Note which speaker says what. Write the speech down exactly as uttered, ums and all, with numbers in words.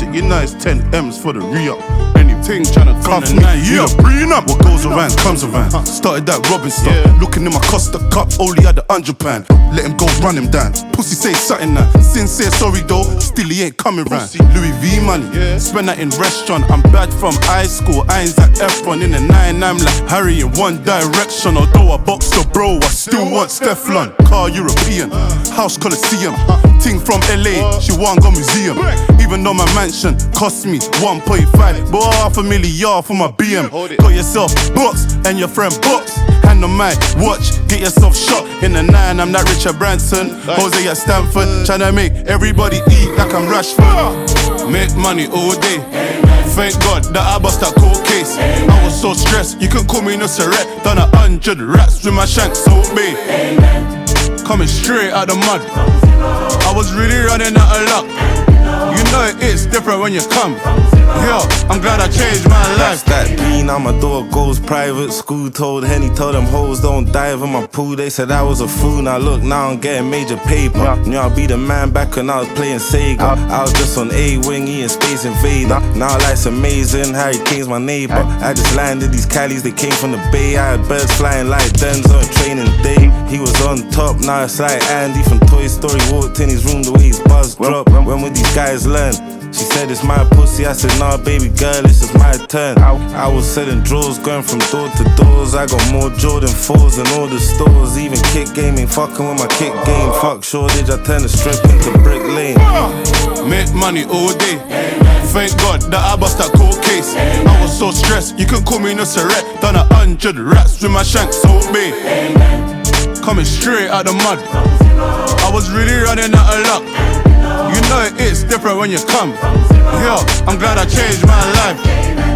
Speaker 1: it, you know it's ten M's for the re-up. Anything tryna cuff me, yeah, bring up. What goes around comes around. Started that robbing stuff, yeah. Looking in my Costa cup, only had the hundred pound. Let him go, run him down. Pussy say something now. Sin say sorry though, still he ain't coming round. Louis V money, yeah. Spend that in restaurant. I'm bad from high school, Iron's at Efron. In the nine, I'm like Harry in one direction. Although I boxed a bro, I still want Stefflon. Car European, house Coliseum. Ting from L A, she want go museum. Even though my mansion cost me one point five, but half a million for my B M. Got yourself box and your friend box. Hand on my watch, get yourself shot. In the nine, I'm not Richard Branson, Jose at Stanford. Tryna make everybody eat like I'm Rashford. Make money all day. Thank God that I bust that cold case. I was so stressed, you could call me Nusret. Done a hundred raps with my shank so big. Coming straight out the mud. I was really running out of luck. You know it is different when you come. Yo, I'm glad I changed my life.
Speaker 2: That's that B, now my door goes private. School told Henny, told them hoes don't dive in my pool. They said I was a fool, now look, now I'm getting major paper. Knew I'd be the man back when I was playing Sega. I was just on A-Wing, eating Space Invader. Now life's amazing, Harry King's my neighbor. I just landed these Cali's, they came from the Bay. I had birds flying like Denzel on training day. He was on top, now it's like Andy from Toy Story. Walked in his room, the way his buzz dropped. When would these guys learn? She said it's my pussy, I said nah baby girl, this is my turn. I was selling drawers, going from door to doors. I got more Jordan fours than all the stores. Even kick gaming, fucking with my kick game. Fuck shortage, I turn the strip into Brick Lane.
Speaker 1: Make money all day. Thank God that I bust that cold case. I was so stressed, you could call me Nusret. Done a hundred raps with my shank so big. Coming straight out the mud. I was really running out of luck. You know it is different when you come. Yo, I'm glad I changed my life.